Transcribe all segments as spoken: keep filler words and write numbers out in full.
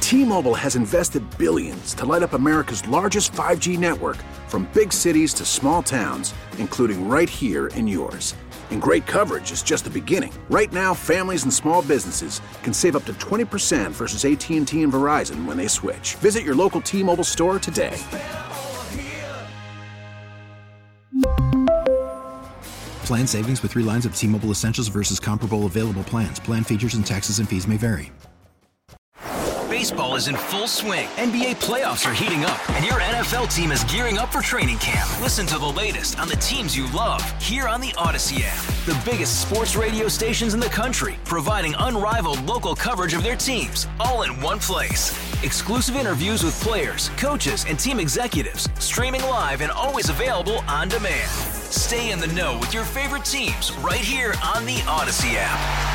T-Mobile has invested billions to light up America's largest five G network, from big cities to small towns, including right here in yours. And great coverage is just the beginning. Right now, families and small businesses can save up to twenty percent versus A T and T and Verizon when they switch. Visit your local T-Mobile store today. Plan savings with three lines of T-Mobile Essentials versus comparable available plans. Plan features and taxes and fees may vary. Baseball is in full swing. N B A playoffs are heating up, and your N F L team is gearing up for training camp. Listen to the latest on the teams you love here on the Odyssey app. The biggest sports radio stations in the country, providing unrivaled local coverage of their teams, all in one place. Exclusive interviews with players, coaches, and team executives, streaming live and always available on demand. Stay in the know with your favorite teams right here on the Odyssey app.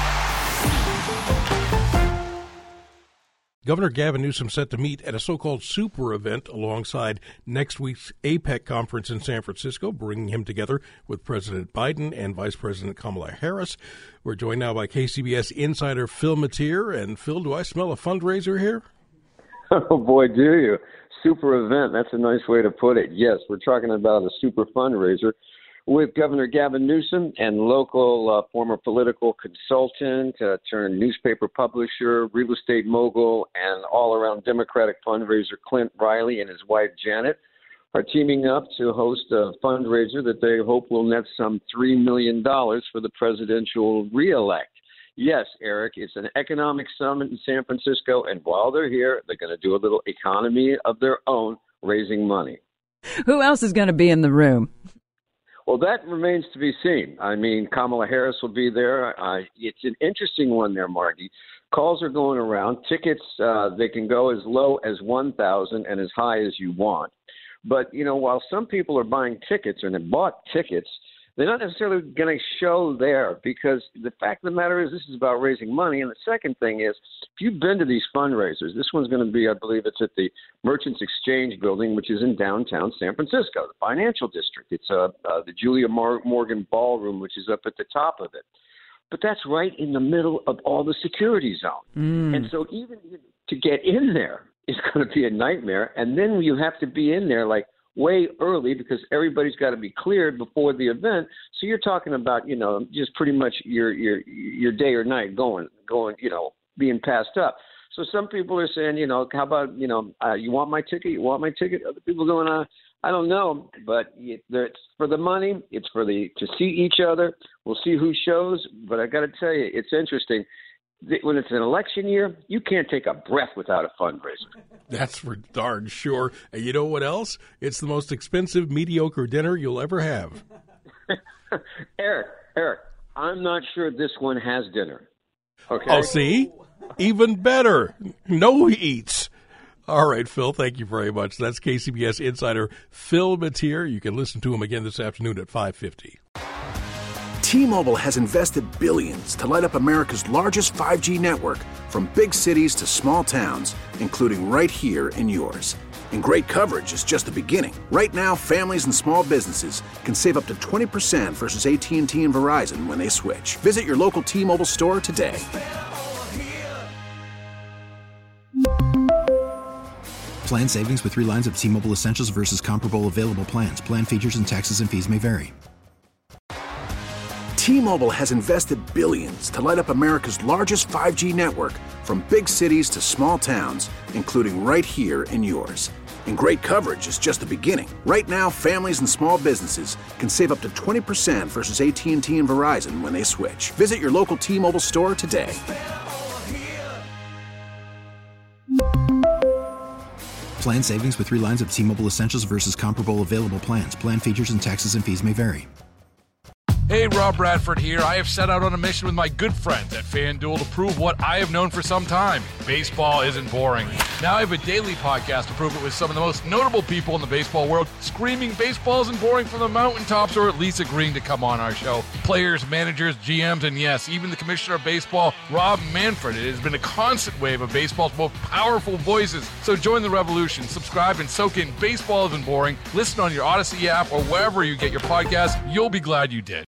Governor Gavin Newsom set to meet at a so-called super event alongside next week's APEC conference in San Francisco, bringing him together with President Biden and Vice President Kamala Harris. We're joined now by K C B S insider Phil Matier. And Phil, do I smell a fundraiser here? Oh, boy, do you. Super event. That's a nice way to put it. Yes, we're talking about a super fundraiser with Governor Gavin Newsom and local uh, former political consultant, uh, turned newspaper publisher, real estate mogul, and all-around Democratic fundraiser Clint Riley and his wife Janet are teaming up to host a fundraiser that they hope will net some three million dollars for the presidential reelect. Yes, Eric, it's an economic summit in San Francisco, and while they're here, they're going to do a little economy of their own, raising money. Who else is going to be in the room? Well, that remains to be seen. I mean, Kamala Harris will be there. Uh, it's an interesting one there, Margie. Calls are going around. Tickets, uh, they can go as low as one thousand dollars and as high as you want. But, you know, while some people are buying tickets and have bought tickets, they're not necessarily going to show there, because the fact of the matter is this is about raising money. And the second thing is, if you've been to these fundraisers, this one's going to be, I believe it's at the Merchants Exchange building, which is in downtown San Francisco, the financial district. It's uh, uh, the Julia Morgan Ballroom, which is up at the top of it. But that's right in the middle of all the security zone. Mm. And so even to get in there is going to be a nightmare. And then you have to be in there like way early, because everybody's got to be cleared before the event. So you're talking about, you know, just pretty much your your your day or night going, going, you know, being passed up. So some people are saying, you know, how about, you know, uh, you want my ticket? You want my ticket? Other people going, uh, I don't know, but it's for the money. It's for the to see each other. We'll see who shows. But I got to tell you, it's interesting. When it's an election year, you can't take a breath without a fundraiser. That's for darn sure. And you know what else? It's the most expensive, mediocre dinner you'll ever have. Eric, Eric, I'm not sure this one has dinner. Okay. Oh, see? Even better. No eats. All right, Phil, thank you very much. That's K C B S insider Phil Matier. You can listen to him again this afternoon at five fifty. T-Mobile has invested billions to light up America's largest five G network, from big cities to small towns, including right here in yours. And great coverage is just the beginning. Right now, families and small businesses can save up to twenty percent versus A T and T and Verizon when they switch. Visit your local T-Mobile store today. Plan savings with three lines of T-Mobile Essentials versus comparable available plans. Plan features and taxes and fees may vary. T-Mobile has invested billions to light up America's largest five G network, from big cities to small towns, including right here in yours. And great coverage is just the beginning. Right now, families and small businesses can save up to twenty percent versus A T and T and Verizon when they switch. Visit your local T-Mobile store today. Plan savings with three lines of T-Mobile Essentials versus comparable available plans. Plan features and taxes and fees may vary. Hey, Rob Bradford here. I have set out on a mission with my good friends at FanDuel to prove what I have known for some time. Baseball isn't boring. Now I have a daily podcast to prove it with some of the most notable people in the baseball world, screaming baseball isn't boring from the mountaintops, or at least agreeing to come on our show. Players, managers, G Ms, and yes, even the commissioner of baseball, Rob Manfred. It has been a constant wave of baseball's most powerful voices. So join the revolution. Subscribe and soak in Baseball Isn't Boring. Listen on your Odyssey app or wherever you get your podcasts. You'll be glad you did.